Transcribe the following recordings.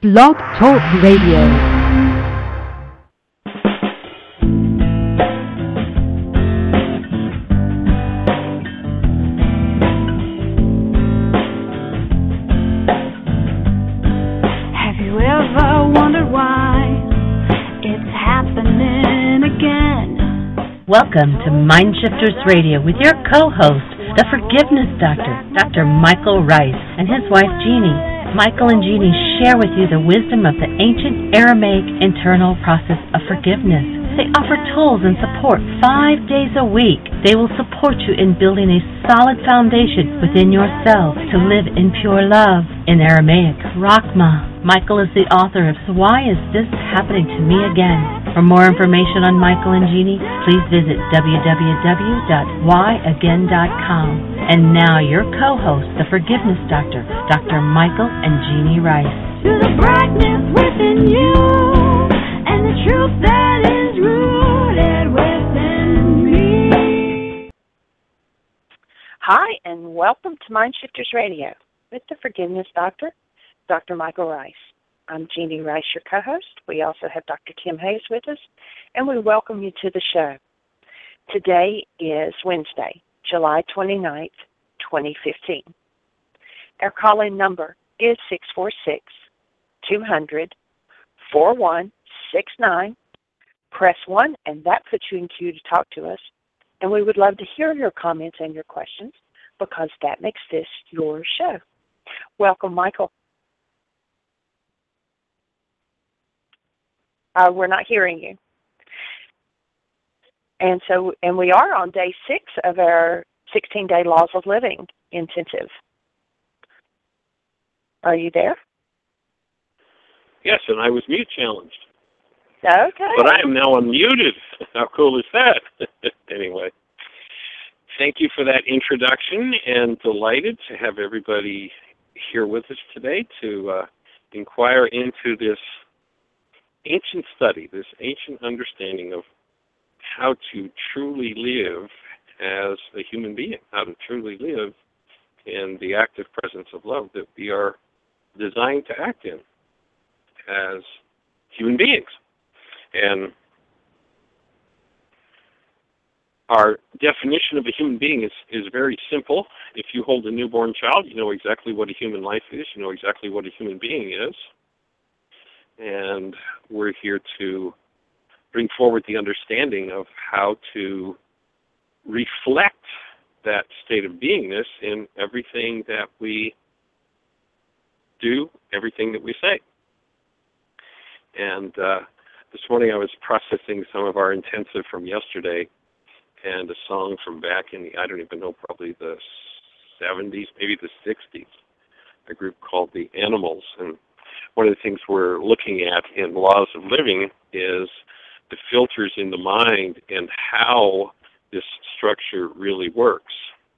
Blog Talk Radio. Welcome to Mindshifters Radio with your co-host, the Forgiveness Doctor, Dr. Michael Ryce, and his wife Jeannie. Michael and Jeannie share with you the wisdom of the ancient Aramaic internal process of forgiveness. They offer tools and support 5 days a week. They will support you in building a solid foundation within yourself to live in pure love. In Aramaic, Rachma. Michael is the author of So Why Is This Happening to Me Again? For more information on Michael and Jeannie, please visit www.whyagain.com. And now your co-host, the Forgiveness Doctor, Dr. Michael and Jeannie Ryce. To the brightness within you, and the truth that is rooted within me. Hi, and welcome to Mindshifters Radio with the Forgiveness Doctor, Dr. Michael Ryce. I'm Jeannie Ryce, your co-host. We also have Dr. Tim Hayes with us, and we welcome you to the show. Today is Wednesday, July 29th, 2015. Our call-in number is 646-200-4169. Press 1, and that puts you in queue to talk to us. And we would love to hear your comments and your questions because that makes this your show. Welcome, Michael. We're not hearing you. And we are on day 6 of our 16-day Laws of Living intensive. Are you there? Yes, and I was mute challenged. Okay. But I am now unmuted. How cool is that? Anyway, thank you for that introduction, and delighted to have everybody here with us today to inquire into this ancient study, this ancient understanding of how to truly live as a human being, how to truly live in the active presence of love that we are designed to act in as human beings. And our definition of a human being is very simple. If you hold a newborn child, you know exactly what a human life is, you know exactly what a human being is. And we're here to bring forward the understanding of how to reflect that state of beingness in everything that we do, everything that we say. And this morning I was processing some of our intensive from yesterday and a song from back in the, I don't even know, probably the 70s, maybe the 60s, a group called the Animals. And one of the things we're looking at in Laws of Living is the filters in the mind and how this structure really works.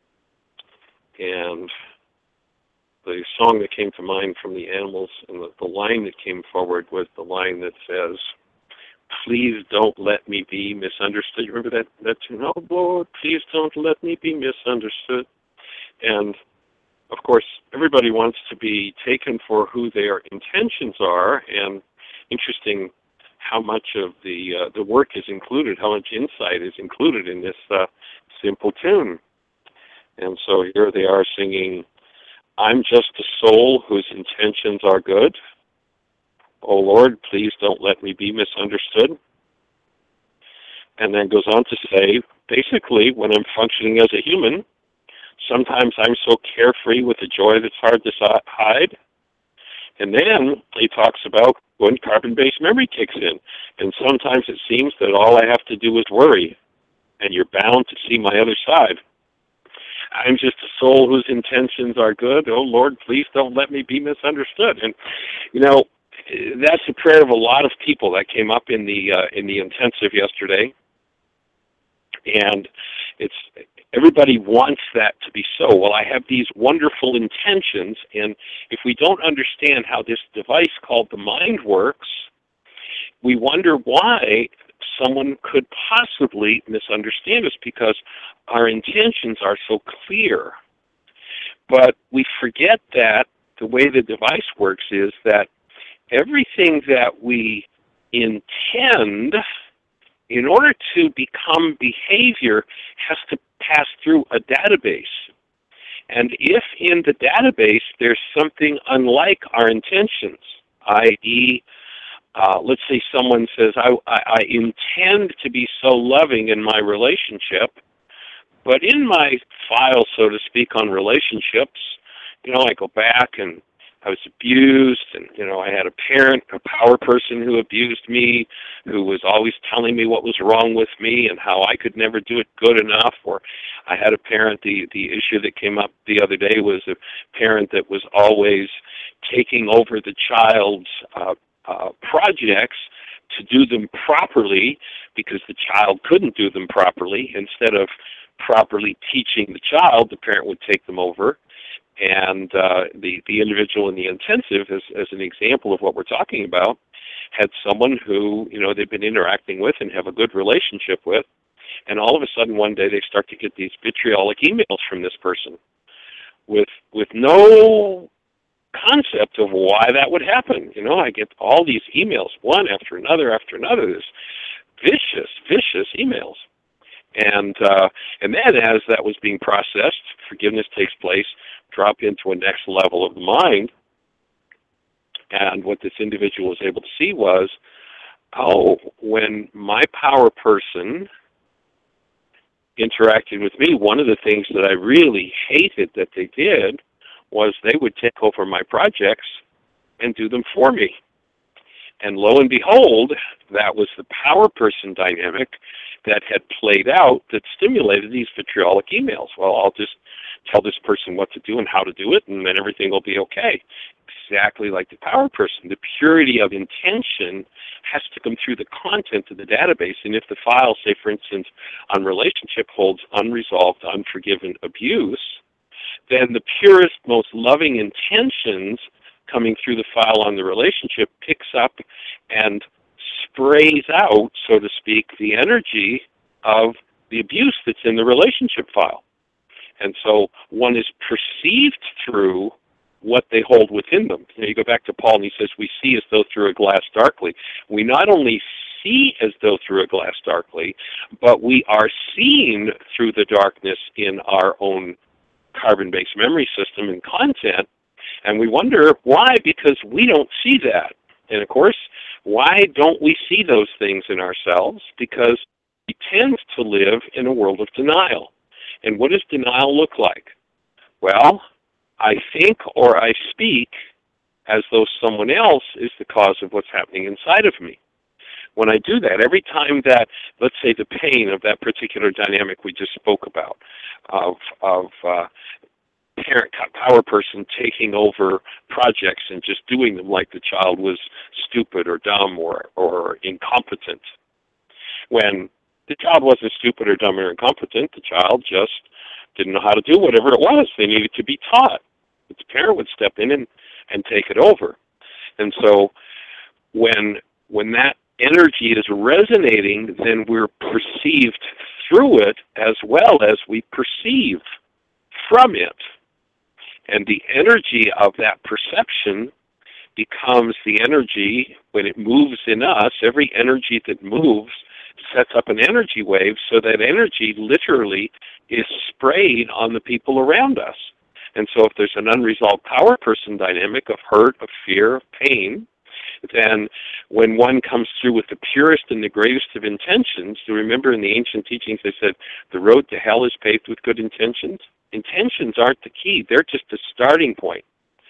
And the song that came to mind from the Animals and the line that came forward was the line that says, "Please don't let me be misunderstood." You remember that tune? "Oh, Lord, please don't let me be misunderstood." And of course, everybody wants to be taken for who their intentions are, and interesting how much of the work is included, how much insight is included in this simple tune. And so here they are singing, "I'm just a soul whose intentions are good. Oh Lord, please don't let me be misunderstood." And then goes on to say, basically, when I'm functioning as a human, sometimes I'm so carefree with a joy that's hard to hide. And then he talks about when carbon-based memory kicks in. And sometimes it seems that all I have to do is worry, and you're bound to see my other side. I'm just a soul whose intentions are good. Oh, Lord, please don't let me be misunderstood. And, you know, that's a prayer of a lot of people that came up in the intensive yesterday. And it's everybody wants that to be so. Well, I have these wonderful intentions, and if we don't understand how this device called the mind works, we wonder why someone could possibly misunderstand us because our intentions are so clear. But we forget that the way the device works is that everything that we intend, in order to become behavior, has to pass through a database. And if in the database there's something unlike our intentions, i.e., let's say someone says, I intend to be so loving in my relationship, but in my file, so to speak, on relationships, I go back and I was abused, and, I had a parent, a power person who abused me, who was always telling me what was wrong with me and how I could never do it good enough. Or I had a parent, the issue that came up the other day was a parent that was always taking over the child's projects to do them properly because the child couldn't do them properly. Instead of properly teaching the child, the parent would take them over. And the individual in the intensive, as an example of what we're talking about, had someone who, they've been interacting with and have a good relationship with, and all of a sudden one day they start to get these vitriolic emails from this person with no concept of why that would happen. I get all these emails, one after another, this vicious emails. And then as that was being processed, forgiveness takes place, drop into a next level of the mind. And what this individual was able to see was, when my power person interacted with me, one of the things that I really hated that they did was they would take over my projects and do them for me. And lo and behold, that was the power person dynamic that had played out that stimulated these vitriolic emails. Well, I'll just tell this person what to do and how to do it, and then everything will be okay. Exactly like the power person. The purity of intention has to come through the content of the database. And if the file, say, for instance, on relationship holds unresolved, unforgiven abuse, then the purest, most loving intentions coming through the file on the relationship picks up and sprays out, so to speak, the energy of the abuse that's in the relationship file. And so one is perceived through what they hold within them. You go back to Paul and he says, we see as though through a glass darkly. We not only see as though through a glass darkly, but we are seen through the darkness in our own carbon-based memory system and content. And we wonder why, because we don't see that. And of course, why don't we see those things in ourselves? Because we tend to live in a world of denial. And what does denial look like? Well, I think or I speak as though someone else is the cause of what's happening inside of me. When I do that, every time that, let's say, the pain of that particular dynamic we just spoke about, of parent power person taking over projects and just doing them like the child was stupid or dumb or incompetent. When the child wasn't stupid or dumb or incompetent, the child just didn't know how to do whatever it was they needed to be taught. But the parent would step in and take it over. And so when that energy is resonating, then we're perceived through it as well as we perceive from it. And the energy of that perception becomes the energy when it moves in us. Every energy that moves sets up an energy wave, so that energy literally is sprayed on the people around us. And so if there's an unresolved power person dynamic of hurt, of fear, of pain, then when one comes through with the purest and the greatest of intentions, do you remember in the ancient teachings they said the road to hell is paved with good intentions? Intentions aren't the key. They're just a starting point.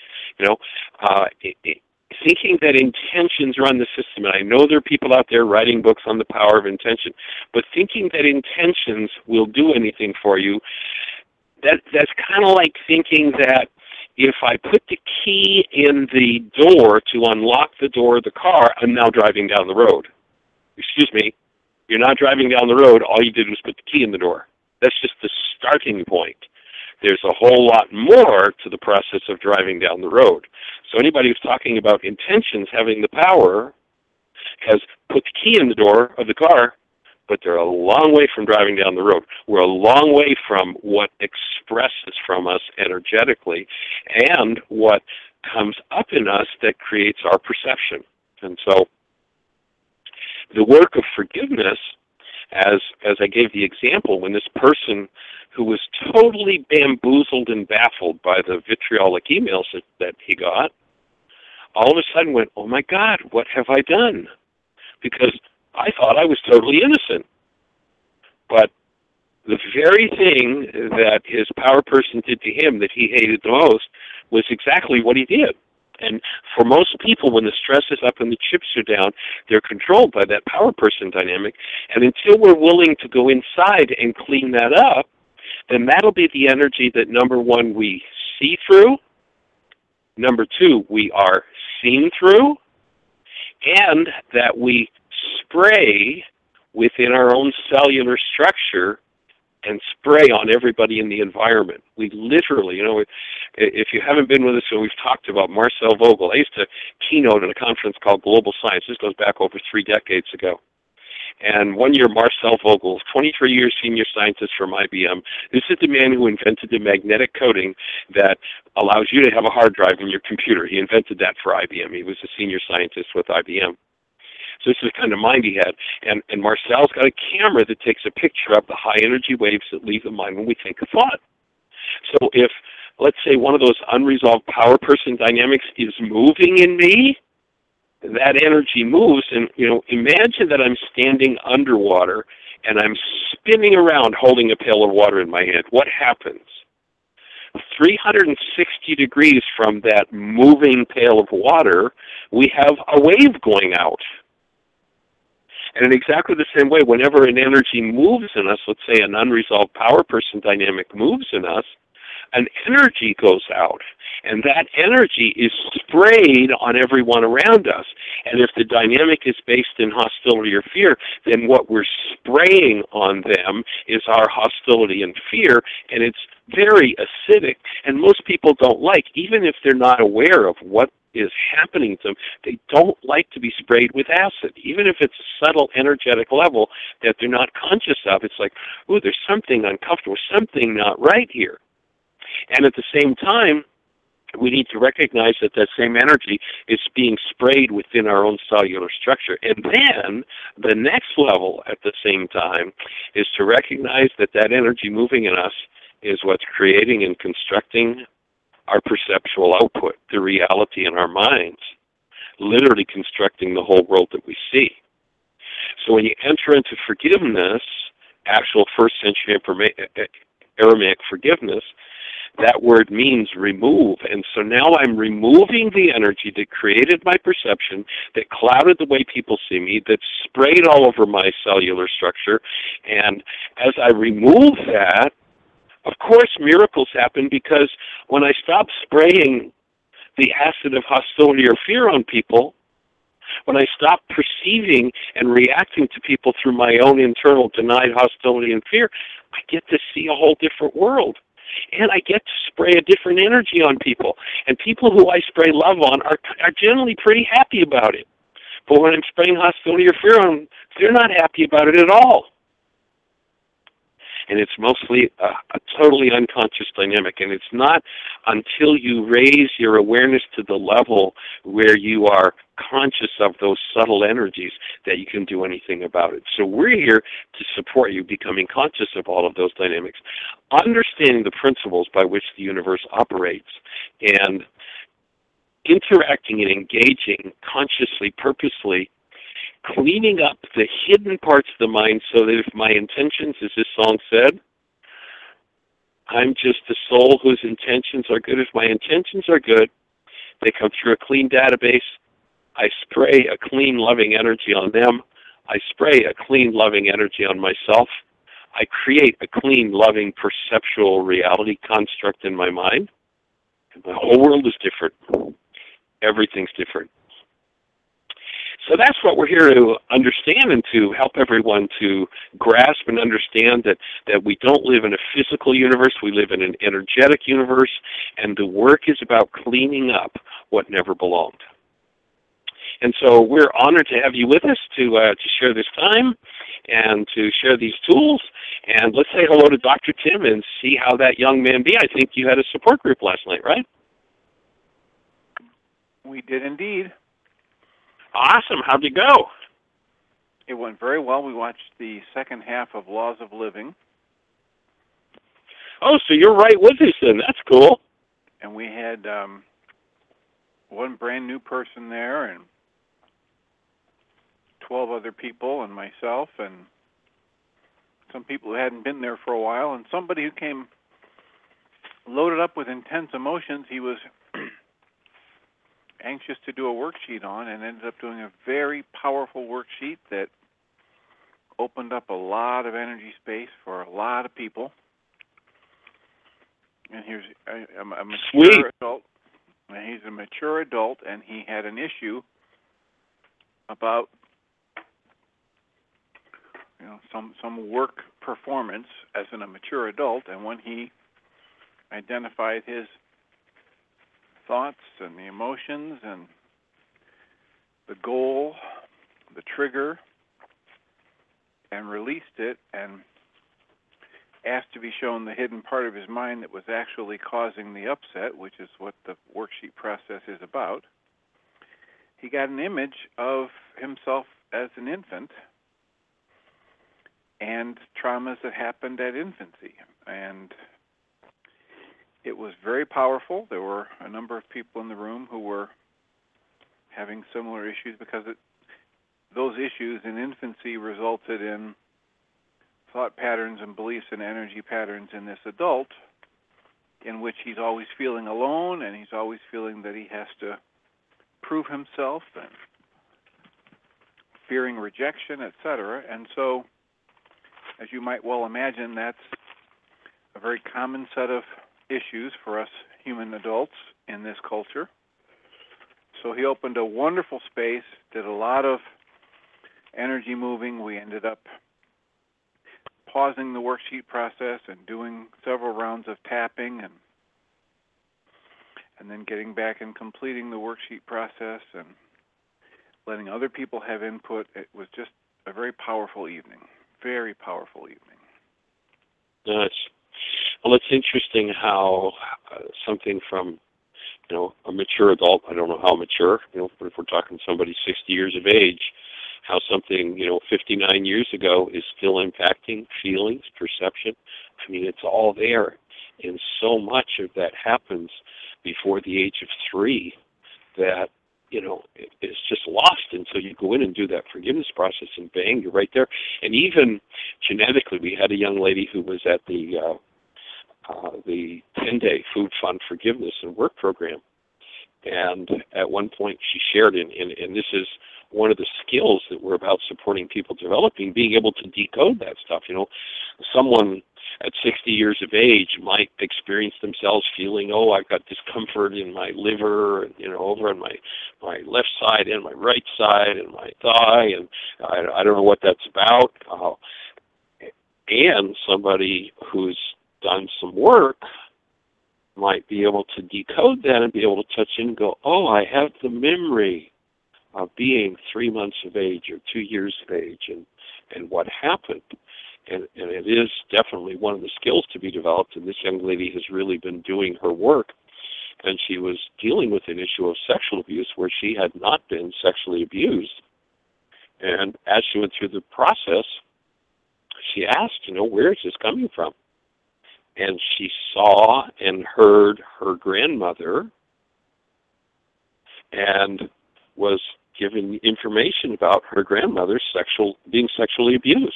Thinking that intentions run the system, and I know there are people out there writing books on the power of intention, but thinking that intentions will do anything for you, that's kind of like thinking that if I put the key in the door to unlock the door of the car, I'm now driving down the road. Excuse me, you're not driving down the road. All you did was put the key in the door. That's just the starting point. There's a whole lot more to the process of driving down the road. So anybody who's talking about intentions having the power has put the key in the door of the car, but they're a long way from driving down the road. We're a long way from what expresses from us energetically and what comes up in us that creates our perception. And so the work of forgiveness, as I gave the example, when this person who was totally bamboozled and baffled by the vitriolic emails that he got, all of a sudden went, oh my God, what have I done? Because I thought I was totally innocent. But the very thing that his power person did to him that he hated the most was exactly what he did. And for most people, when the stress is up and the chips are down, they're controlled by that power person dynamic. And until we're willing to go inside and clean that up, then that'll be the energy that, number one, we see through, number two, we are seen through, and that we spray within our own cellular structure and spray on everybody in the environment. We literally, if you haven't been with us, so we've talked about Marcel Vogel. I used to keynote at a conference called Global Science. This goes back over 3 decades ago. And one year, Marcel Vogel, 23 years senior scientist from IBM. This is the man who invented the magnetic coating that allows you to have a hard drive in your computer. He invented that for IBM. He was a senior scientist with IBM. So this is the kind of mind he had. And Marcel's got a camera that takes a picture of the high energy waves that leave the mind when we think a thought. So if, let's say, one of those unresolved power person dynamics is moving in me, that energy moves, and imagine that I'm standing underwater and I'm spinning around holding a pail of water in my hand. What happens? 360 degrees from that moving pail of water, we have a wave going out. And in exactly the same way, whenever an energy moves in us, let's say an unresolved power person dynamic moves in us, an energy goes out, and that energy is sprayed on everyone around us. And if the dynamic is based in hostility or fear, then what we're spraying on them is our hostility and fear, and it's very acidic, and most people don't like, even if they're not aware of what is happening to them, they don't like to be sprayed with acid. Even if it's a subtle energetic level that they're not conscious of, it's like, ooh, there's something uncomfortable, something not right here. And at the same time, we need to recognize that that same energy is being sprayed within our own cellular structure. And then the next level at the same time is to recognize that that energy moving in us is what's creating and constructing our perceptual output, the reality in our minds, literally constructing the whole world that we see. So when you enter into forgiveness, actual first century Aramaic forgiveness, that word means remove. And so now I'm removing the energy that created my perception, that clouded the way people see me, that sprayed all over my cellular structure. And as I remove that, of course miracles happen, because when I stop spraying the acid of hostility or fear on people, when I stop perceiving and reacting to people through my own internal denied hostility and fear, I get to see a whole different world. And I get to spray a different energy on people. And people who I spray love on are generally pretty happy about it. But when I'm spraying hostility or fear on them, they're not happy about it at all. And it's mostly a totally unconscious dynamic. And it's not until you raise your awareness to the level where you are conscious of those subtle energies that you can do anything about it. So we're here to support you becoming conscious of all of those dynamics, understanding the principles by which the universe operates, and interacting and engaging consciously, purposely, cleaning up the hidden parts of the mind so that if my intentions, as this song said, I'm just a soul whose intentions are good. If my intentions are good, they come through a clean database. I spray a clean, loving energy on them. I spray a clean, loving energy on myself. I create a clean, loving, perceptual reality construct in my mind. And the whole world is different. Everything's different. So that's what we're here to understand and to help everyone to grasp and understand that we don't live in a physical universe, we live in an energetic universe, and the work is about cleaning up what never belonged. And so we're honored to have you with us to share this time and to share these tools. And let's say hello to Dr. Tim and see how that young man be. I think you had a support group last night, right? We did indeed. Awesome. How'd you go? It went very well. We watched the second half of Laws of Living. Oh, so you're right with us then. That's cool. And we had one brand new person there and 12 other people and myself and some people who hadn't been there for a while and somebody who came loaded up with intense emotions. He was anxious to do a worksheet on and ended up doing a very powerful worksheet that opened up a lot of energy space for a lot of people. And I'm a mature adult. And he's a mature adult, and he had an issue about some work performance as a mature adult. And when he identified his thoughts and the emotions and the goal, the trigger, and released it and asked to be shown the hidden part of his mind that was actually causing the upset, which is what the worksheet process is about, he got an image of himself as an infant and traumas that happened at infancy. And it was very powerful. There were a number of people in the room who were having similar issues because those issues in infancy resulted in thought patterns and beliefs and energy patterns in this adult in which he's always feeling alone and he's always feeling that he has to prove himself and fearing rejection, etc. And so, as you might well imagine, that's a very common set of issues for us human adults in this culture. So he opened a wonderful space, did a lot of energy moving. We ended up pausing the worksheet process and doing several rounds of tapping and then getting back and completing the worksheet process and letting other people have input. It was just a very powerful evening, very powerful evening. Well, it's interesting how something from, a mature adult, I don't know how mature, but if we're talking somebody 60 years of age, how something, 59 years ago is still impacting feelings, perception. I mean, it's all there. And so much of that happens before the age of 3 that, it's just lost until you go in and do that forgiveness process and bang, you're right there. And even genetically, we had a young lady who was at the 10-day Food Fund Forgiveness and Work Program. And at one point she shared, and this is one of the skills that we're about supporting people developing, being able to decode that stuff. Someone at 60 years of age might experience themselves feeling, I've got discomfort in my liver, over on my left side and my right side and my thigh, and I don't know what that's about. And somebody who's done some work might be able to decode that and be able to touch in and go, I have the memory of being 3 months of age or 2 years of age and what happened. And it is definitely one of the skills to be developed, and this young lady has really been doing her work, and she was dealing with an issue of sexual abuse where she had not been sexually abused. And as she went through the process, she asked, where is this coming from? And she saw and heard her grandmother and was given information about her grandmother being sexually abused.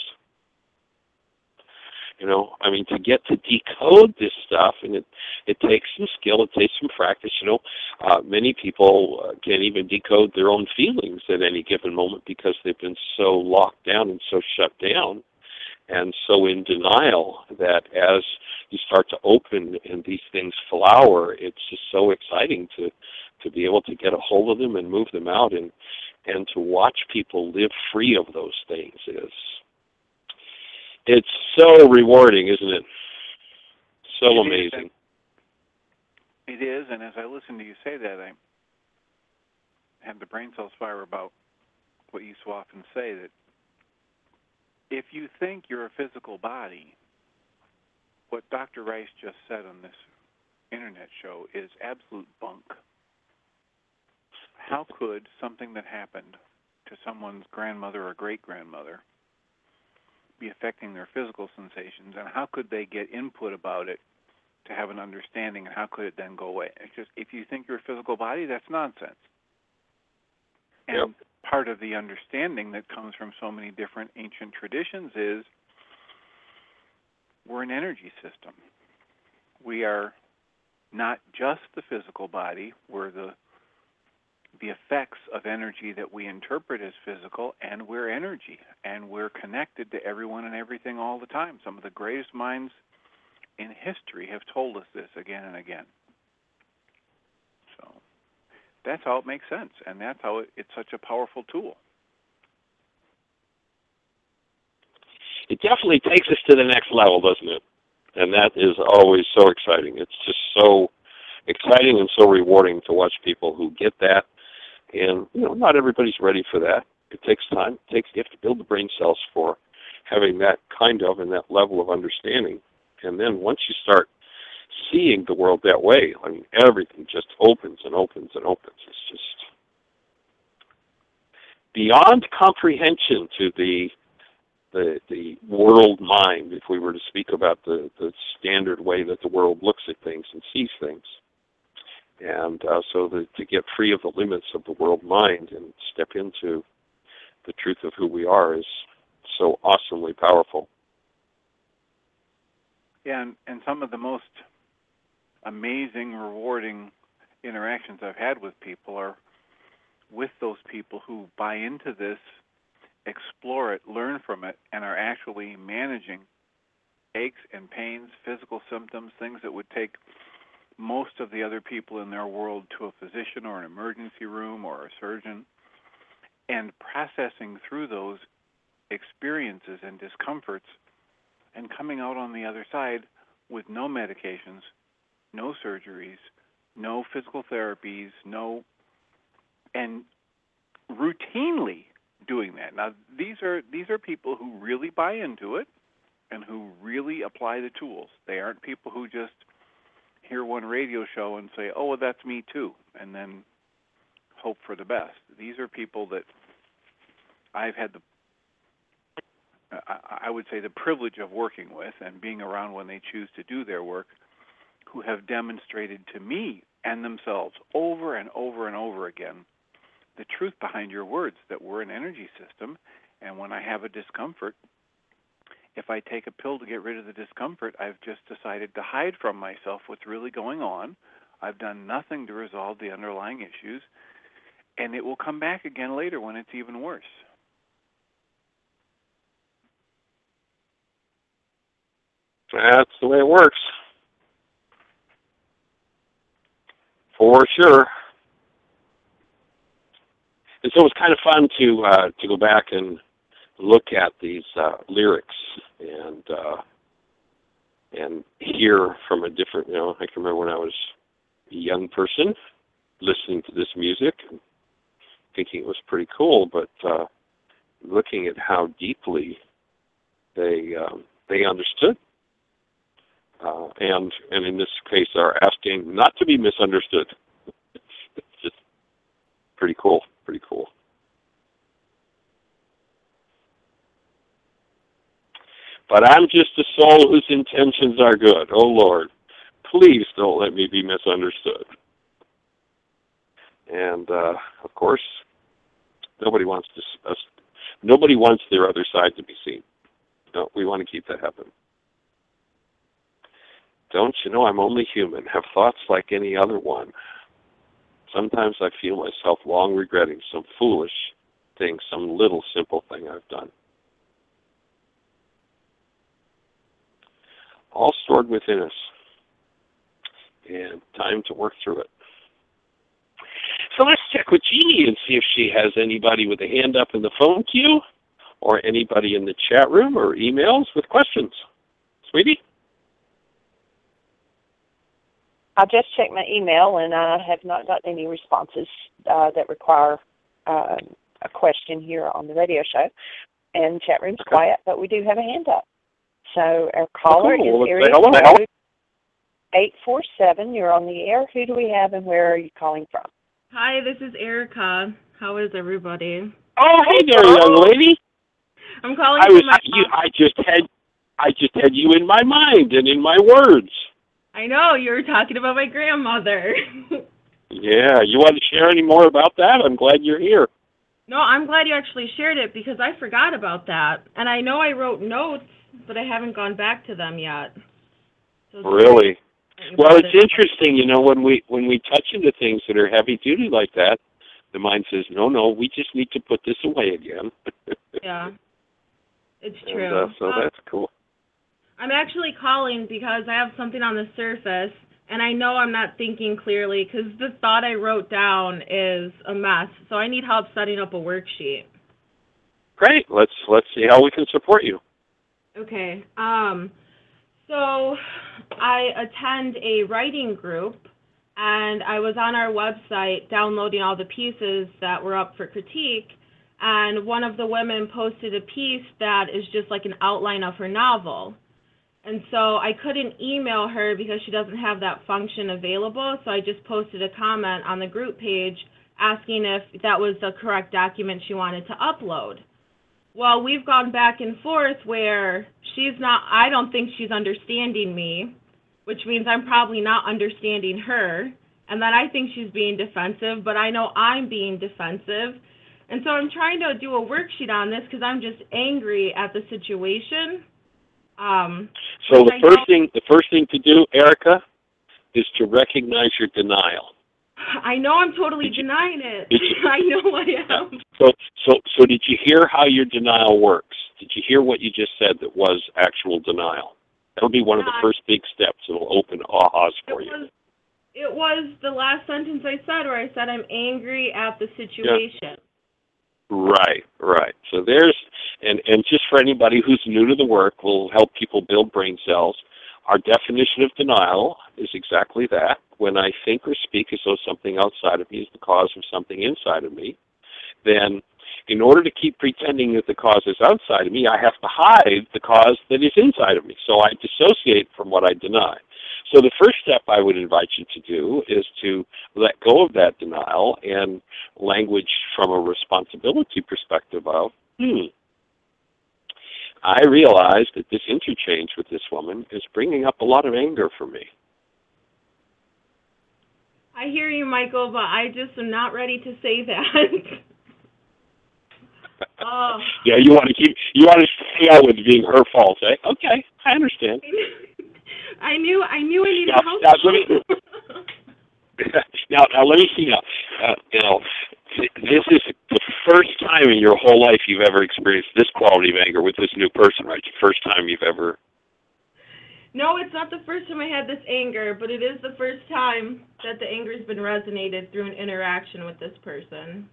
To get to decode this stuff, and it takes some skill, it takes some practice. Many people can't even decode their own feelings at any given moment because they've been so locked down and so shut down and so in denial that as you start to open and these things flower, it's just so exciting to be able to get a hold of them and move them out and to watch people live free of those things it's so rewarding, isn't it? So amazing. It is, and as I listen to you say that, I have the brain cells fire about what you so often say, that if you think you're a physical body, what Dr. Rice just said on this internet show is absolute bunk. how could something that happened to someone's grandmother or great-grandmother be affecting their physical sensations, and how could they get input about it to have an understanding, and how could it then go away? It's just, if you think you're a physical body, that's nonsense. And part of the understanding that comes from so many different ancient traditions is we're an energy system. We are not just the physical body, we're the effects of energy that we interpret as physical, and we're energy, and we're connected to everyone and everything all the time. Some of the greatest minds in history have told us this again and again. So that's how it makes sense, and that's how it's such a powerful tool. It definitely takes us to the next level, doesn't it? And that is always so exciting. It's just so exciting and so rewarding to watch people who get that. And, not everybody's ready for that. It takes time. You have to build the brain cells for having that kind of and that level of understanding. And then once you start seeing the world that way, everything just opens and opens and opens. It's just beyond comprehension to the world mind, if we were to speak about the standard way that the world looks at things and sees things. And to get free of the limits of the world mind and step into the truth of who we are is so awesomely powerful. Yeah, and some of the most amazing, rewarding interactions I've had with people are with those people who buy into this, explore it, learn from it, and are actually managing aches and pains, physical symptoms, things that would take most of the other people in their world to a physician or an emergency room or a surgeon, and processing through those experiences and discomforts and coming out on the other side with no medications, no surgeries, no physical therapies, and routinely doing that. Now, these are people who really buy into it and who really apply the tools. They aren't people who just hear one radio show and say, oh, well, that's me too, and then hope for the best. These are people that I've had I would say the privilege of working with and being around when they choose to do their work, who have demonstrated to me and themselves over and over and over again the truth behind your words, that we're an energy system, and when I have a discomfort, if I take a pill to get rid of the discomfort, I've just decided to hide from myself what's really going on. I've done nothing to resolve the underlying issues, and it will come back again later when it's even worse. That's the way it works. For sure. And so it was kind of fun to go back and look at these lyrics and hear from a different, I can remember when I was a young person listening to this music and thinking it was pretty cool, but looking at how deeply they understood. And in this case are asking not to be misunderstood. It's just pretty cool. But I'm just a soul whose intentions are good. Oh, Lord, please don't let me be misunderstood. And, of course, nobody wants their other side to be seen. No, we want to keep that happening. Don't you know I'm only human, have thoughts like any other one. Sometimes I feel myself long regretting some foolish thing, some little simple thing I've done. All stored within us, and time to work through it. So let's check with Jeannie and see if she has anybody with a hand up in the phone queue or anybody in the chat room or emails with questions. Sweetie? I just checked my email, and I have not gotten any responses that require a question here on the radio show. And chat room's quiet, but we do have a hand up. So our caller is area code 847. You're on the air. Who do we have, and where are you calling from? Hi, this is Erica. How is everybody? Oh, hey there, young lady. I'm calling I from was my you. I just had you in my mind and in my words. I know, you were talking about my grandmother. Yeah, you want to share any more about that? I'm glad you're here. No, I'm glad you actually shared it because I forgot about that. And I know I wrote notes, but I haven't gone back to them yet. So Really? sorry. Well, it's interesting, when we touch into things that are heavy duty like that, the mind says, no, we just need to put this away again. Yeah, it's And, true. so that's cool. I'm actually calling because I have something on the surface, and I know I'm not thinking clearly because the thought I wrote down is a mess. So I need help setting up a worksheet. Great. Let's see how we can support you. Okay. So I attend a writing group, and I was on our website downloading all the pieces that were up for critique, and one of the women posted a piece that is just like an outline of her novel. And so I couldn't email her because she doesn't have that function available, so I just posted a comment on the group page asking if that was the correct document she wanted to upload. Well, we've gone back and forth where I don't think she's understanding me, which means I'm probably not understanding her, and then I think she's being defensive, but I know I'm being defensive. And so I'm trying to do a worksheet on this because I'm just angry at the situation. So the first thing to do, Erica, is to recognize your denial. I know I'm totally denying it. I know I am. So did you hear how your denial works? Did you hear what you just said that was actual denial? That'll be one of the first big steps. It'll open ahas for you. It was the last sentence I said where I said I'm angry at the situation. Yeah. Right. So and just for anybody who's new to the work, we'll help people build brain cells. Our definition of denial is exactly that. When I think or speak as though something outside of me is the cause of something inside of me, then in order to keep pretending that the cause is outside of me, I have to hide the cause that is inside of me. So I dissociate from what I deny. So the first step I would invite you to do is to let go of that denial and language from a responsibility perspective of, I realize that this interchange with this woman is bringing up a lot of anger for me. I hear you, Michael, but I just am not ready to say that. Yeah, you want to stay out with being her fault, eh? Okay, I understand. I knew I needed help. Now, let me see. This is the first time in your whole life you've ever experienced this quality of anger with this new person, right? The first time you've ever. No, it's not the first time I had this anger, but it is the first time that the anger has been resonated through an interaction with this person.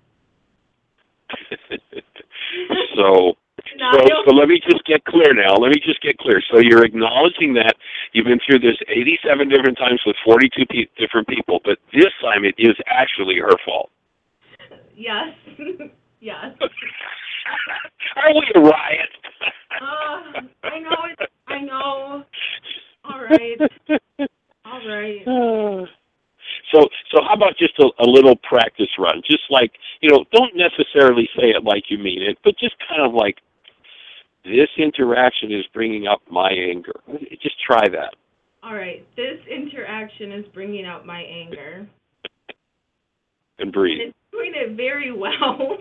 So let me just get clear now. So you're acknowledging that you've been through this 87 different times with 42 different people, but this time it is actually her fault. Yes. Yes. Are we a riot? I know. All right. So how about just a little practice run? Just like, don't necessarily say it like you mean it, but just kind of like, this interaction is bringing up my anger. Just try that. All right. This interaction is bringing out my anger. And breathe. And it's doing it very well.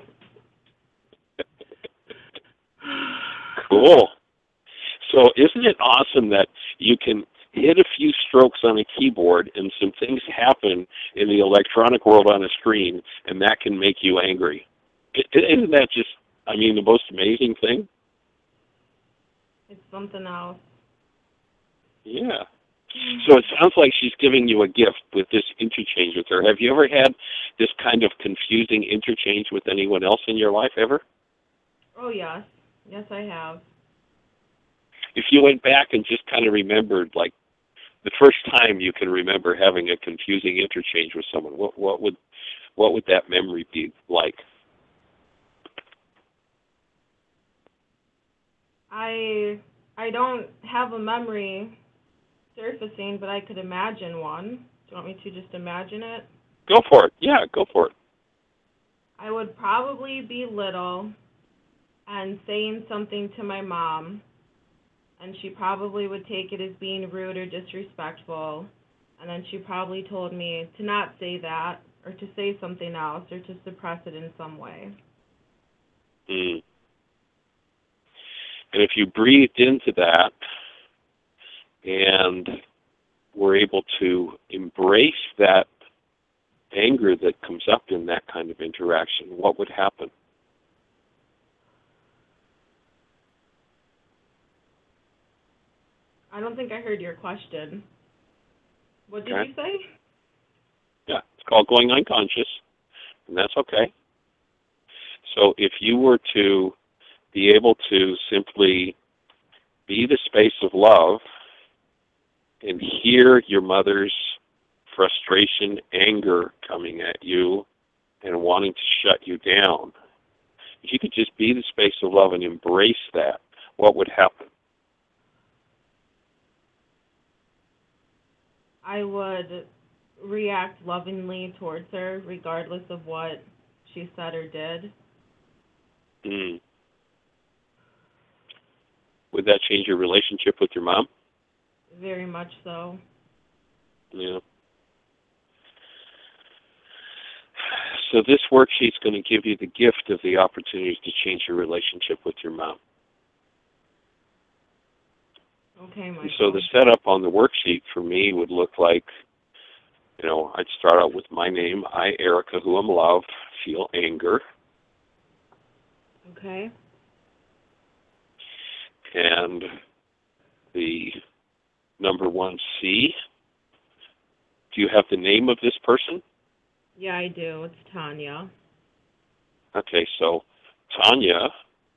Cool. So isn't it awesome that you can hit a few strokes on a keyboard and some things happen in the electronic world on a screen, and that can make you angry? Isn't that just, the most amazing thing? It's something else. Yeah. So it sounds like she's giving you a gift with this interchange with her. Have you ever had this kind of confusing interchange with anyone else in your life ever? Oh, yes. Yes, I have. If you went back and just kind of remembered, like, the first time you can remember having a confusing interchange with someone, what would that memory be like? I don't have a memory surfacing, but I could imagine one. Do you want me to just imagine it? Go for it. Yeah, go for it. I would probably be little and saying something to my mom, and she probably would take it as being rude or disrespectful, and then she probably told me to not say that or to say something else or to suppress it in some way. Mm. And if you breathed into that and were able to embrace that anger that comes up in that kind of interaction, what would happen? I don't think I heard your question. What did Okay. you say? Yeah, it's called going unconscious, and that's okay. So if you were to be able to simply be the space of love and hear your mother's frustration, anger coming at you and wanting to shut you down, if you could just be the space of love and embrace that, what would happen? I would react lovingly towards her regardless of what she said or did. Mm. Would that change your relationship with your mom? Very much so. Yeah. So this worksheet's going to give you the gift of the opportunity to change your relationship with your mom. Okay, Michael. And so the setup on the worksheet for me would look like, I'd start out with my name. I, Erica, who am love, feel anger. Okay. And the number 1C, do you have the name of this person? Yeah, I do. It's Tanya. Okay, so Tanya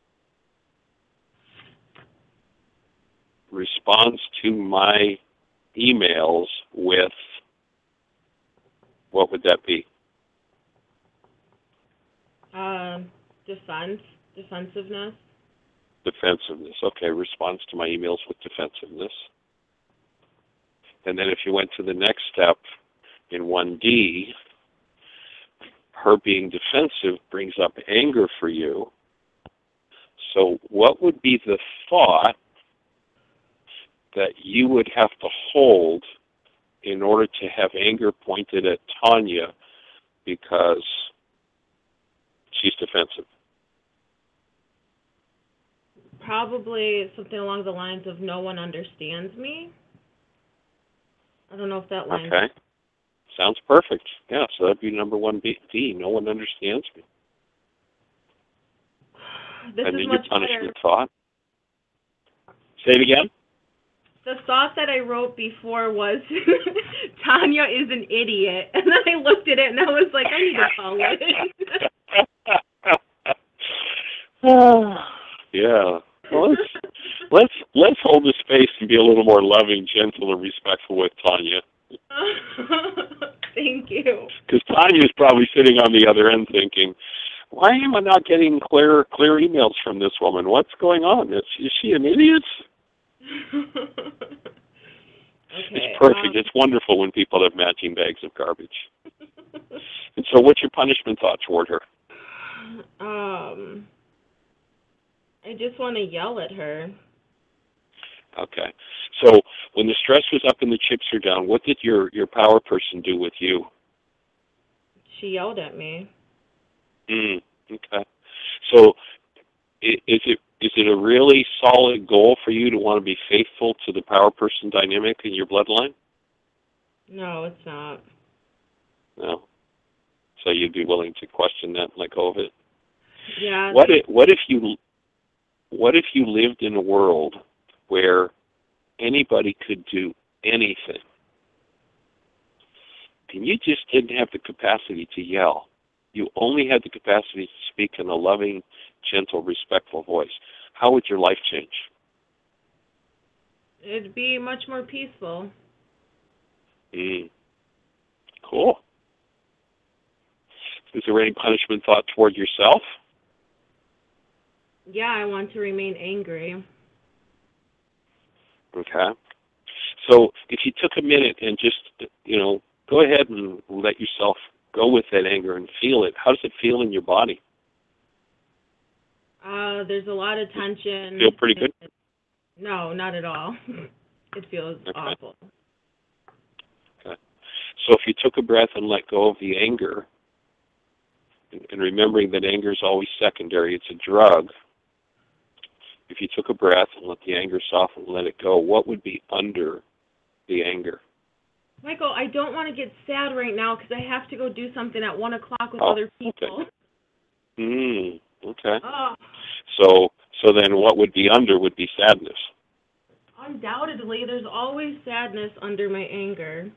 responds to my emails with, what would that be? Defensiveness. Defensiveness. Okay, responds to my emails with defensiveness. And then if you went to the next step in 1D, her being defensive brings up anger for you. So what would be the thought that you would have to hold in order to have anger pointed at Tanya because she's defensive? Probably something along the lines of no one understands me. I don't know if that line... Okay. Sounds perfect. Yeah, so that'd be number 1D. No one understands me. This and is then much your punishment better. thought. Say it again. The thought that I wrote before was, Tanya is an idiot. And then I looked at it and I was like, I need to call it. Yeah. Well, let's hold the space and be a little more loving, gentle, and respectful with Tanya. Thank you. Because Tanya's probably sitting on the other end thinking, why am I not getting clear emails from this woman? What's going on? Is she an idiot? Okay. It's perfect. It's wonderful when people have matching bags of garbage. And so what's your punishment thought toward her? I just want to yell at her. Okay. So when the stress was up and the chips are down, what did your power person do with you? She yelled at me. Okay. So is it a really solid goal for you to want to be faithful to the power person dynamic in your bloodline? No, it's not. No. So you'd be willing to question that and let go of it? Yeah. What if you lived in a world where anybody could do anything, and you just didn't have the capacity to yell? You only had the capacity to speak in a loving, gentle, respectful voice. How would your life change? It'd be much more peaceful. Cool. Is there any punishment thought toward yourself? Yeah, I want to remain angry. Okay. So if you took a minute and just, go ahead and let yourself go with that anger and feel it, how does it feel in your body? There's a lot of tension. Feel pretty good? No, not at all. It feels awful. Okay. So if you took a breath and let go of the anger, and remembering that anger is always secondary, it's a drug. If you took a breath and let the anger soften and let it go, what would be under the anger? Michael, I don't want to get sad right now because I have to go do something at 1 o'clock with other people. Okay. Okay. Oh. So then what would be under would be sadness. Undoubtedly, there's always sadness under my anger.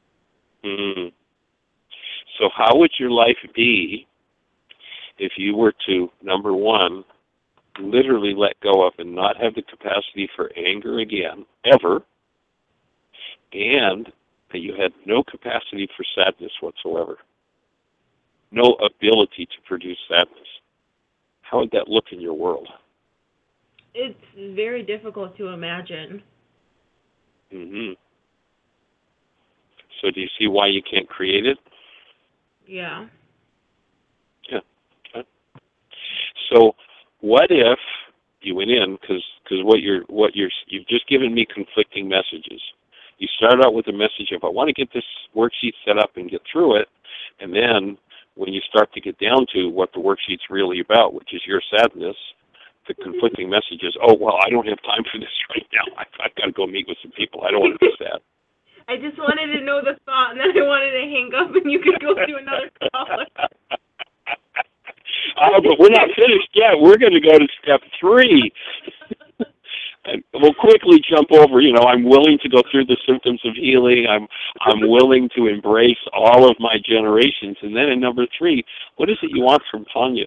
So how would your life be if you were to, number one, literally let go of and not have the capacity for anger again, ever, and that you had no capacity for sadness whatsoever, no ability to produce sadness? How would that look in your world? It's very difficult to imagine. So do you see why you can't create it? Yeah. Yeah. Okay. So what if you went in, because you've just given me conflicting messages. You start out with a message of, I want to get this worksheet set up and get through it, and then when you start to get down to what the worksheet's really about, which is your sadness, the conflicting message is, oh, well, I don't have time for this right now. I've got to go meet with some people. I don't want to be sad. I just wanted to know the thought, and then I wanted to hang up, and you could go to another caller. But we're not finished yet. We're going to go to step 3. And we'll quickly jump over, I'm willing to go through the symptoms of healing. I'm willing to embrace all of my generations. And then in number 3, what is it you want from Tanya?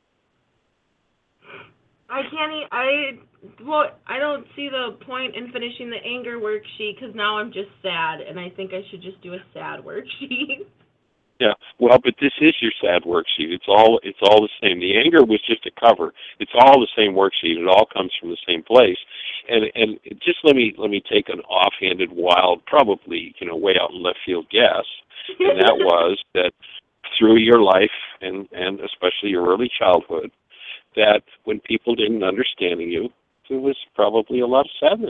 I don't see the point in finishing the anger worksheet because now I'm just sad, and I think I should just do a sad worksheet. Yeah, well, but this is your sad worksheet. It's all the same. The anger was just a cover. It's all the same worksheet. It all comes from the same place. And just let me take an offhanded, wild, probably way out in left field guess, and that was that through your life and especially your early childhood, that when people didn't understand you, there was probably a lot of sadness.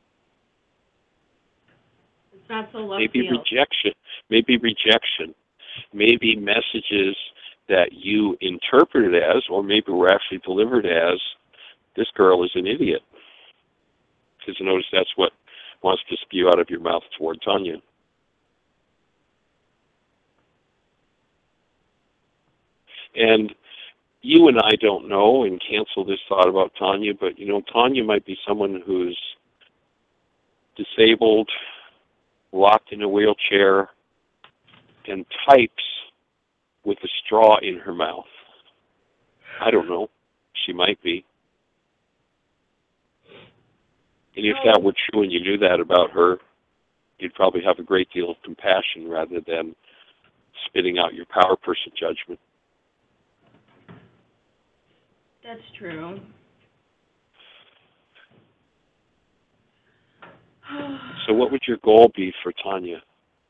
It's not so left maybe field. rejection, maybe messages that you interpreted as, or maybe were actually delivered as, this girl is an idiot. Because notice that's what wants to spew out of your mouth toward Tanya. And you and I don't know, and cancel this thought about Tanya, but Tanya might be someone who's disabled, locked in a wheelchair, and types with a straw in her mouth. I don't know. She might be. And if that were true and you knew that about her, you'd probably have a great deal of compassion rather than spitting out your power person judgment. That's true. So what would your goal be for Tanya?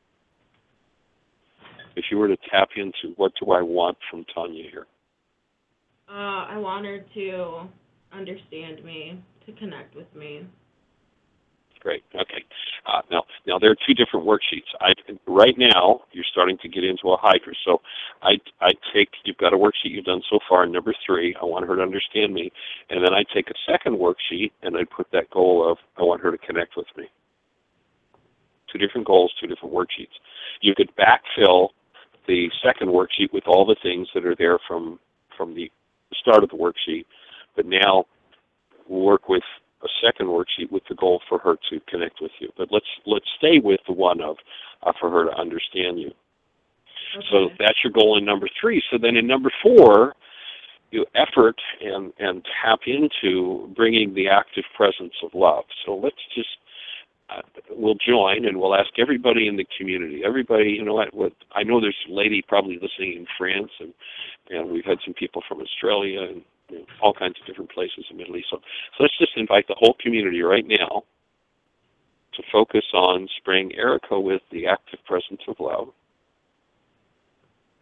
If you were to tap into what do I want from Tanya here? I want her to understand me, to connect with me. Great. Okay. Now there are 2 different worksheets. Right now, you're starting to get into a hydra. So you've got a worksheet you've done so far, number 3. I want her to understand me. And then I take a second worksheet and I put that goal of, I want her to connect with me. 2 different goals, 2 different worksheets. You could backfill the second worksheet with all the things that are there from the start of the worksheet, but now we'll work with a second worksheet with the goal for her to connect with you. But let's stay with the one of for her to understand you. Okay. So that's your goal in number 3. So then in number 4, you effort and tap into bringing the active presence of love. So let's just we'll join and we'll ask everybody in the community. Everybody, what I know there's a lady probably listening in France, and we've had some people from Australia and all kinds of different places in the Middle East. So let's just invite the whole community right now to focus on spraying Erica with the active presence of love.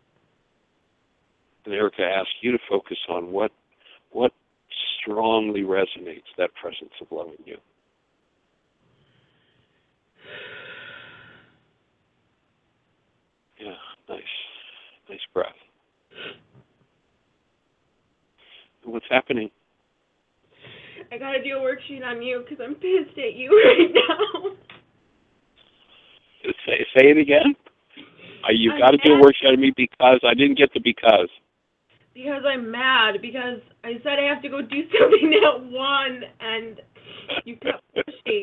And Erica asked you to focus on what strongly resonates that presence of love in you. Yeah, nice. Nice breath. And what's happening? I gotta do a worksheet on you because I'm pissed at you right now. Say it again. You got to do a worksheet on me because I didn't get the because. Because I'm mad because I said I have to go do something at 1 and you kept pushing.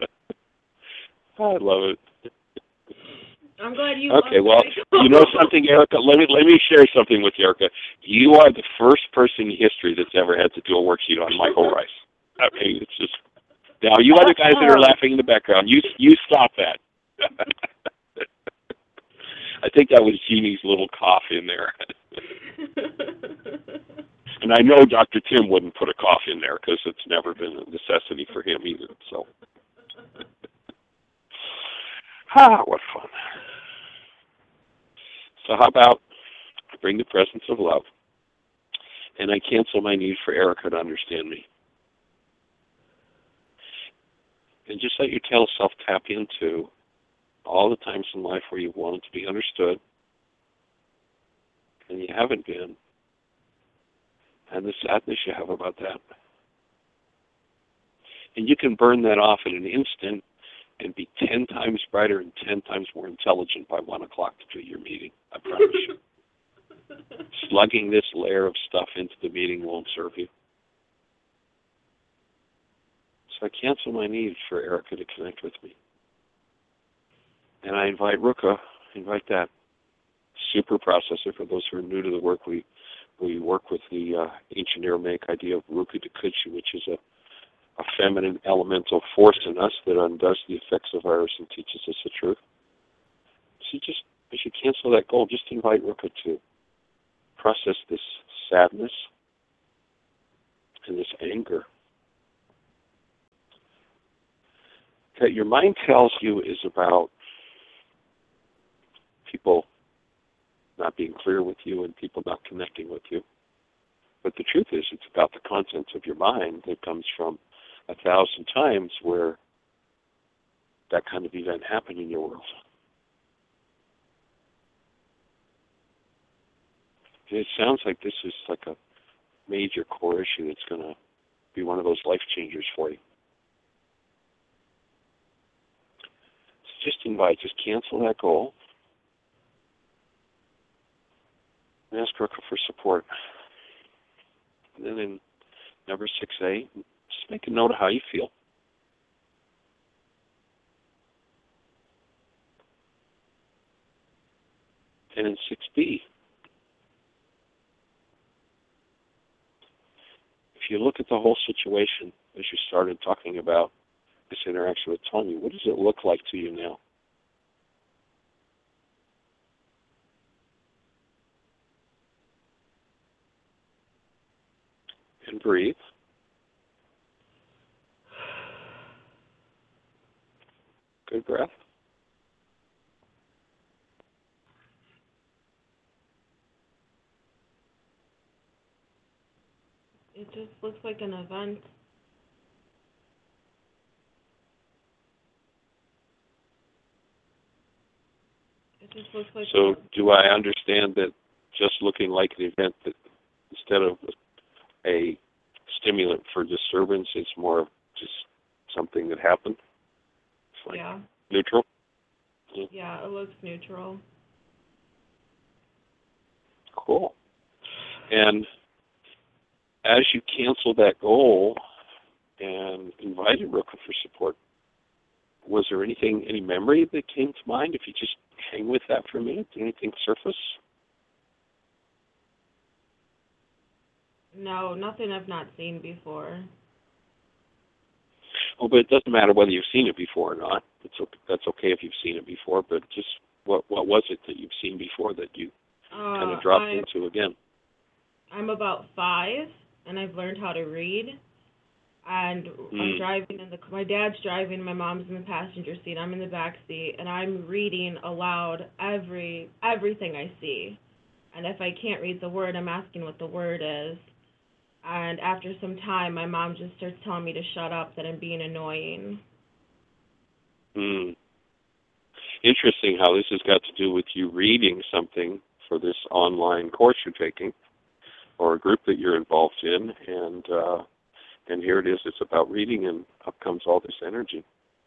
I love it. I'm glad you. Okay, well, you know something, Erica. Let me share something with you, Erica. You are the first person in history that's ever had to do a worksheet on Michael Rice. Okay, it's just now you other guys that are laughing in the background, you stop that. I think that was Jeannie's little cough in there. And I know Dr. Tim wouldn't put a cough in there because it's never been a necessity for him either. So, what fun. So how about I bring the presence of love and I cancel my need for Erica to understand me. And just let your tail self tap into all the times in life where you've wanted to be understood and you haven't been, and the sadness you have about that. And you can burn that off in an instant and be 10 times brighter and 10 times more intelligent by 1 o'clock to do your meeting. I promise you. Slugging this layer of stuff into the meeting won't serve you. So I cancel my need for Erica to connect with me. And I invite Ruka, that super processor. For those who are new to the work, we work with the ancient Aramaic idea of Ruka Dakuchi, which is a feminine elemental force in us that undoes the effects of ours and teaches us the truth. So as you cancel that goal, just invite Ruka to process this sadness and this anger that your mind tells you is about people not being clear with you and people not connecting with you. But the truth is, it's about the contents of your mind that comes from 1,000 times where that kind of event happened in your world. And it sounds like this is like a major core issue that's going to be one of those life changers for you. So just cancel that goal and ask Ruka for support. And then in number 6A, just make a note of how you feel. And in 6B, if you look at the whole situation as you started talking about this interaction with Tony, what does it look like to you now? And breathe. Good breath. It just looks like an event. It just looks like. So do I understand that just looking like an event, that instead of a stimulant for disturbance, it's more of just something that happened? It's like yeah. Neutral? Yeah, it looks neutral. Cool. And as you cancel that goal and invited Ruka for support, was there any memory that came to mind? If you just hang with that for a minute, did anything surface? No, nothing I've not seen before. Oh, but it doesn't matter whether you've seen it before or not. That's okay if you've seen it before, but just what was it that you've seen before that you kind of dropped into again? I'm about 5, and I've learned how to read. And I'm driving my dad's driving, my mom's in the passenger seat, I'm in the back seat, and I'm reading aloud everything I see. And if I can't read the word, I'm asking what the word is. And after some time, my mom just starts telling me to shut up, that I'm being annoying. Interesting how this has got to do with you reading something for this online course you're taking, or a group that you're involved in, and here it is. It's about reading, and up comes all this energy.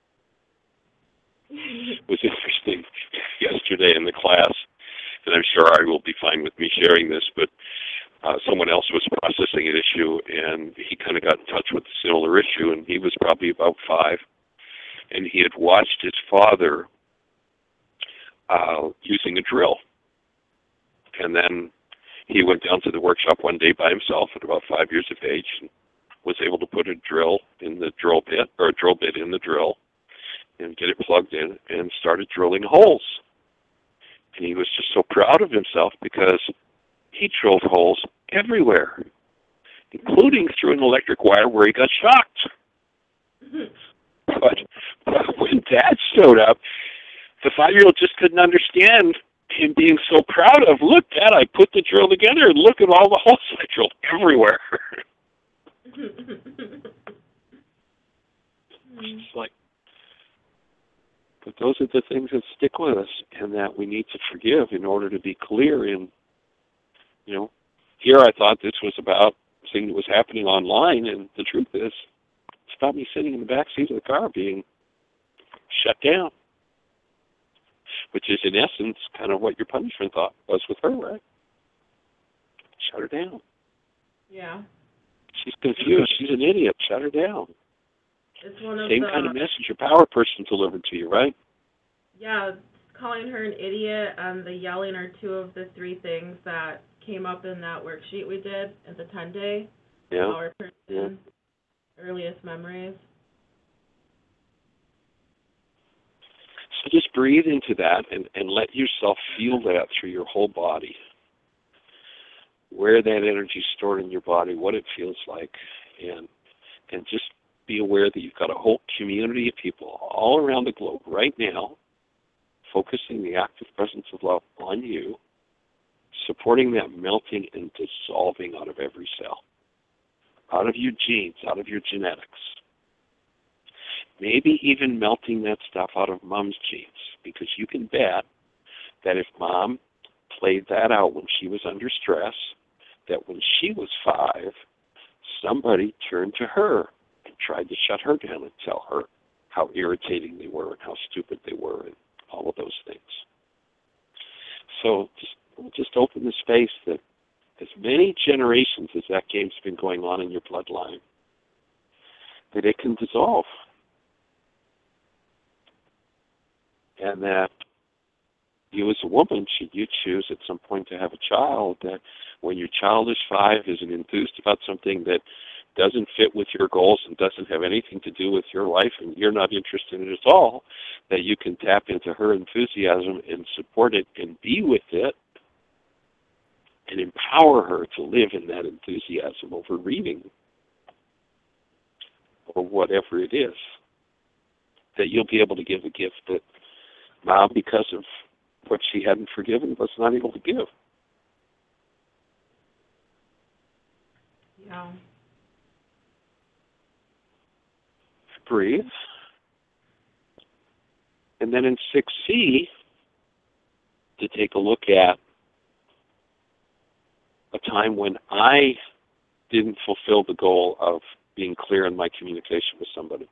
It was interesting yesterday in the class, and I'm sure I will be fine with me sharing this, but someone else was processing an issue, and he kind of got in touch with a similar issue, and he was probably about 5, and he had watched his father using a drill. And then he went down to the workshop one day by himself at about 5 years of age and was able to put a drill in the drill bit, or a drill bit in the drill, and get it plugged in and started drilling holes. And he was just so proud of himself because he drilled holes everywhere, including through an electric wire where he got shocked. But when Dad showed up, the 5-year-old just couldn't understand him being so proud of, look, Dad, I put the drill together, and look at all the holes I drilled everywhere. It's like, but those are the things that stick with us, and that we need to forgive in order to be clear in, here I thought this was about something that was happening online, and the truth is, it's about me sitting in the back seat of the car being shut down, which is, in essence, kind of what your punishment thought was with her, right? Shut her down. Yeah. She's confused. She's an idiot. Shut her down. It's one of Same kind of message your power person delivered to you, right? Yeah, calling her an idiot and the yelling are 2 of the 3 things that came up in that worksheet we did at the 10-day. Yeah. Power person, earliest memories. So just breathe into that and let yourself feel that through your whole body. Where that energy is stored in your body, what it feels like, and just be aware that you've got a whole community of people all around the globe right now focusing the active presence of love on you, supporting that melting and dissolving out of every cell, out of your genes, out of your genetics. Maybe even melting that stuff out of Mom's genes, because you can bet that if Mom played that out when she was under stress, that when she was 5, somebody turned to her and tried to shut her down and tell her how irritating they were and how stupid they were and all of those things. So just open the space that as many generations as that game's been going on in your bloodline, that it can dissolve. And that you as a woman, should you choose at some point to have a child, that when your child is 5, is enthused about something that doesn't fit with your goals and doesn't have anything to do with your life and you're not interested in it at all, that you can tap into her enthusiasm and support it and be with it and empower her to live in that enthusiasm over reading or whatever it is, that you'll be able to give a gift that Mom, because of what she hadn't forgiven, was not able to give. Yeah. Breathe. And then in 6C, to take a look at a time when I didn't fulfill the goal of being clear in my communication with somebody.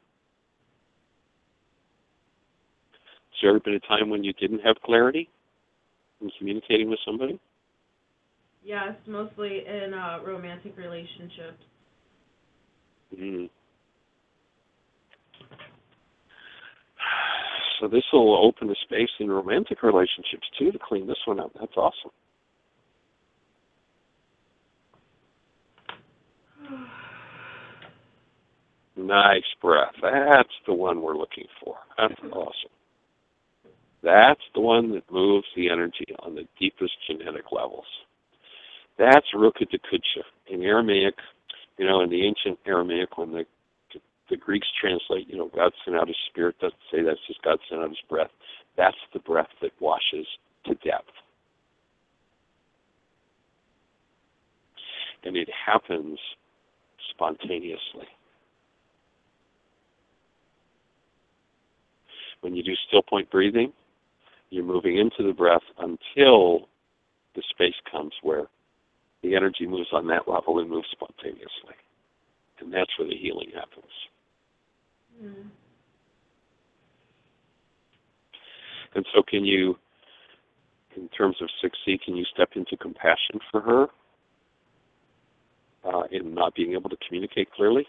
Has there ever been a time when you didn't have clarity in communicating with somebody? Yes, mostly in romantic relationships. Mm. So this will open a space in romantic relationships, too, to clean this one up. That's awesome. Nice breath. That's the one we're looking for. That's awesome. That's the one that moves the energy on the deepest genetic levels. That's Ruka Dakucha. In Aramaic, in the ancient Aramaic, when the Greeks translate, God sent out his spirit, doesn't say that's just God sent out his breath. That's the breath that washes to depth. and it happens spontaneously. When you do still point breathing, you're moving into the breath until the space comes where the energy moves on that level and moves spontaneously. And that's where the healing happens. Mm. And so can you, in terms of 6C, can you step into compassion for her in not being able to communicate clearly?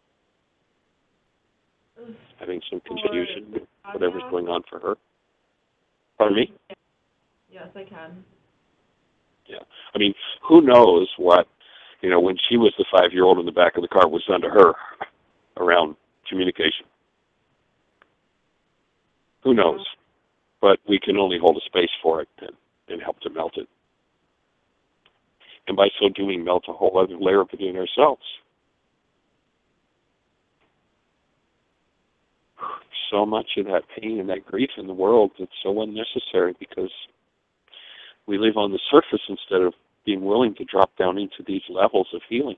Having some confusion with whatever's going on for her? Pardon me? Yes, I can. Yeah. I mean, who knows what, when she was the 5-year-old in the back of the car was done to her around communication. Who knows? But we can only hold a space for it and help to melt it. And by so doing, melt a whole other layer between ourselves. So much of that pain and that grief in the world that's so unnecessary because we live on the surface instead of being willing to drop down into these levels of healing.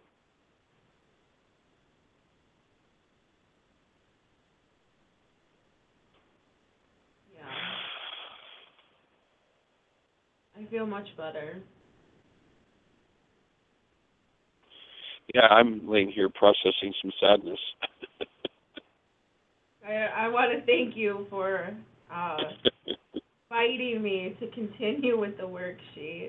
Yeah. I feel much better. Yeah, I'm laying here processing some sadness. I want to thank you for fighting me to continue with the worksheet.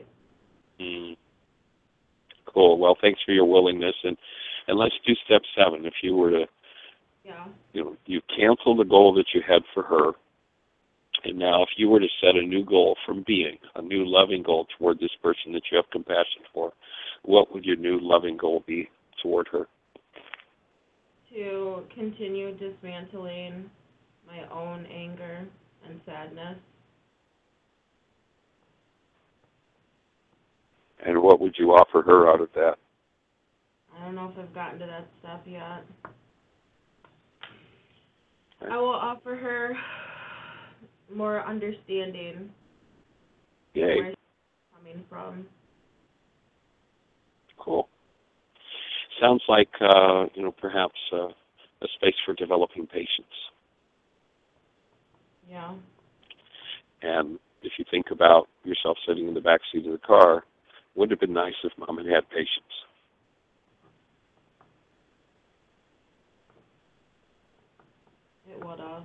Cool. Well, thanks for your willingness. And let's do step 7. If you were to, you cancel the goal that you had for her. And now if you were to set a new goal from being, a new loving goal toward this person that you have compassion for, what would your new loving goal be toward her? To continue dismantling my own anger and sadness. And what would you offer her out of that? I don't know if I've gotten to that step yet. Okay. I will offer her more understanding. Yay. Where she's coming from. Cool. Sounds like, perhaps a space for developing patience. Yeah. And if you think about yourself sitting in the back seat of the car, wouldn't it have been nice if Mom had patience? It would have.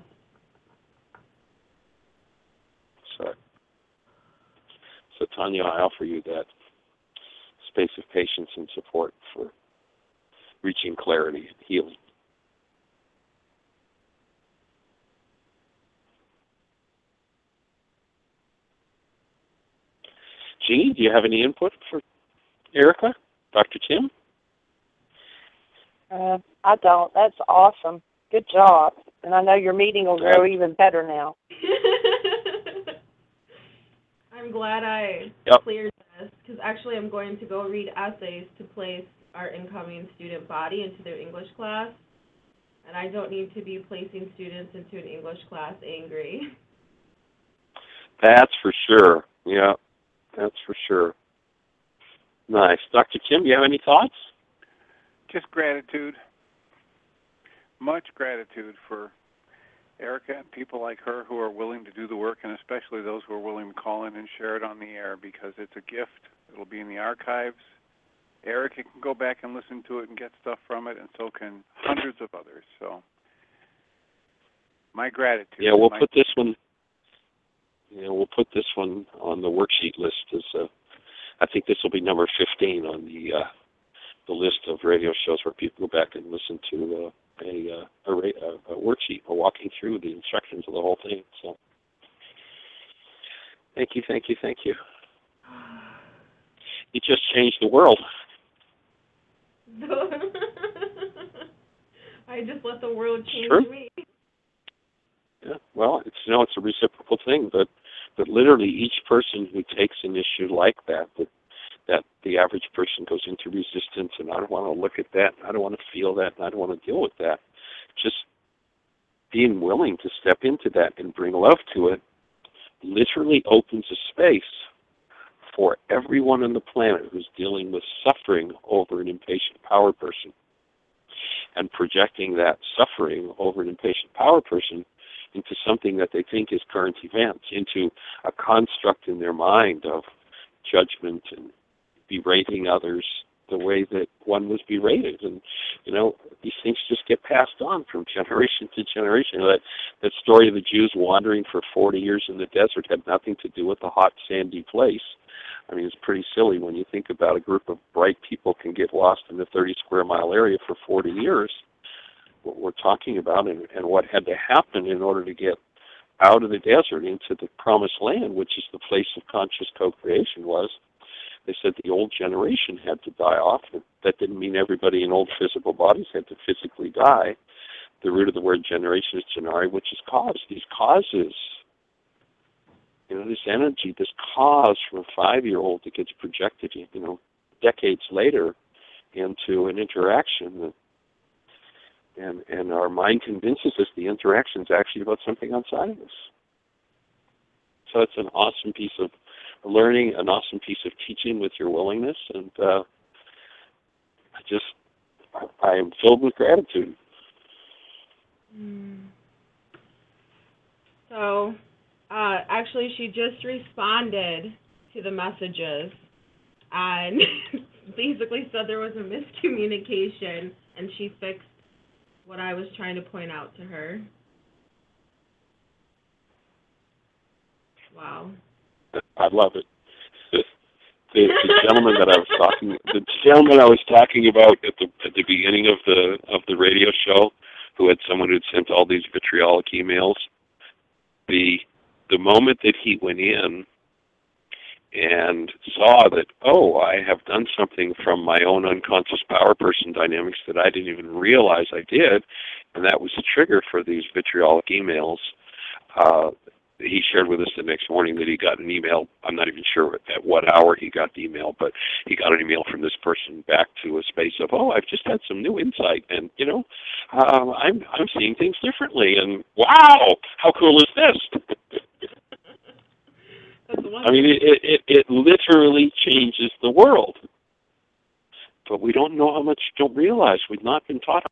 So Tanya, I offer you that space of patience and support for reaching clarity and healing. Jeannie, do you have any input for Erica? Dr. Tim? I don't. That's awesome. Good job. And I know your meeting will go even better now. I'm glad I cleared this, because actually I'm going to go read essays to place our incoming student body into their English class, and I don't need to be placing students into an English class angry. That's for sure. Yeah, that's for sure. Nice. Dr. Tim, do you have any thoughts? Just gratitude. Much gratitude for Erica and people like her who are willing to do the work, and especially those who are willing to call in and share it on the air, because it's a gift. It'll be in the archives. Erica can go back and listen to it and get stuff from it, and so can hundreds of others. So my gratitude. Yeah, we'll put this one. We'll put this one on the worksheet list. I think this will be number 15 on the list of radio shows where people go back and listen to a worksheet, or walking through the instructions of the whole thing. So, thank you. You just changed the world. I just let the world change me. Yeah, well, it's a reciprocal thing, but literally each person who takes an issue like that the average person goes into resistance, and I don't want to look at that, and I don't want to feel that, and I don't want to deal with that. Just being willing to step into that and bring love to it literally opens a space for everyone on the planet who's dealing with suffering over an impatient power person and projecting that suffering over an impatient power person into something that they think is current events, into a construct in their mind of judgment and berating others the way that one was berated. And, these things just get passed on from generation to generation. That story of the Jews wandering for 40 years in the desert had nothing to do with a hot, sandy place. I mean, it's pretty silly when you think about a group of bright people can get lost in the 30-square-mile area for 40 years. What we're talking about and what had to happen in order to get out of the desert into the promised land, which is the place of conscious co-creation, was they said the old generation had to die off. That didn't mean everybody in old physical bodies had to physically die. The root of the word generation is genari, which is cause. These causes, this energy, this cause from a 5-year-old that gets projected, decades later into an interaction. And our mind convinces us the interaction is actually about something outside of us. So it's an awesome piece of learning, an awesome piece of teaching with your willingness, and I am filled with gratitude. So, actually, she just responded to the messages and basically said there was a miscommunication, and she fixed what I was trying to point out to her. Wow. I love it. The gentleman that I was talking about at the beginning of the radio show, who had someone who'd sent all these vitriolic emails, the moment that he went in and saw that, I have done something from my own unconscious power person dynamics that I didn't even realize I did, and that was the trigger for these vitriolic emails. He shared with us the next morning that he got an email. I'm not even sure at what hour he got the email, but he got an email from this person back to a space of, I've just had some new insight, and I'm seeing things differently, and wow, how cool is this? I mean, it literally changes the world, but we don't know how much. Don't realize we've not been taught.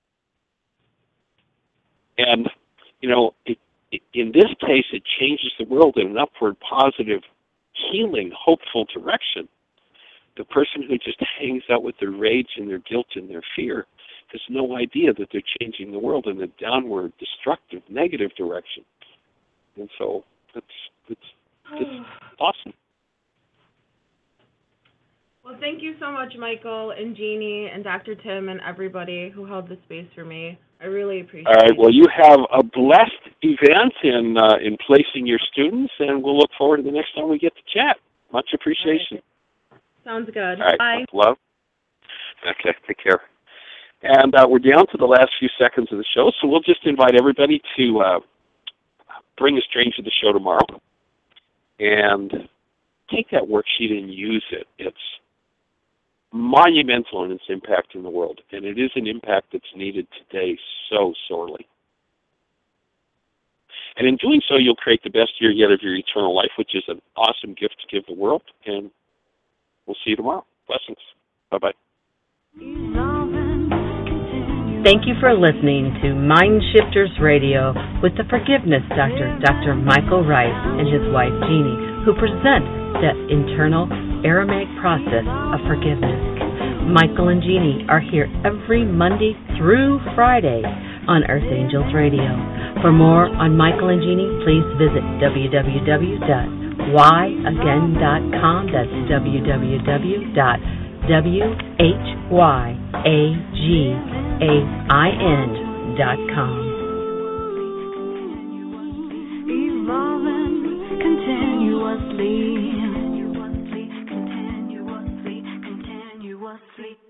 And in this case, it changes the world in an upward, positive, healing, hopeful direction. The person who just hangs out with their rage and their guilt and their fear has no idea that they're changing the world in a downward, destructive, negative direction. And so it's awesome. Well, thank you so much, Michael and Jeannie and Dr. Tim and everybody who held the space for me. I really appreciate it. All right. Well, you have a blessed event in placing your students, and we'll look forward to the next time we get to chat. Much appreciation. Right. Sounds good. All right. Bye. Love. Okay. Take care. And we're down to the last few seconds of the show, so we'll just invite everybody to bring a stranger to the show tomorrow and take that worksheet and use it. It's monumental in its impact in the world, and it is an impact that's needed today so sorely. And in doing so, you'll create the best year yet of your eternal life, which is an awesome gift to give the world, and we'll see you tomorrow. Blessings. Bye-bye. Thank you for listening to Mind Shifters Radio with the Forgiveness Doctor, Dr. Michael Rice, and his wife Jeannie, who present the internal Aramaic process of forgiveness. Michael and Jeannie are here every Monday through Friday on Earth Angels Radio. For more on Michael and Jeannie, please visit www.whyagain.com. That's www.whyagain.com. Evolving continuously.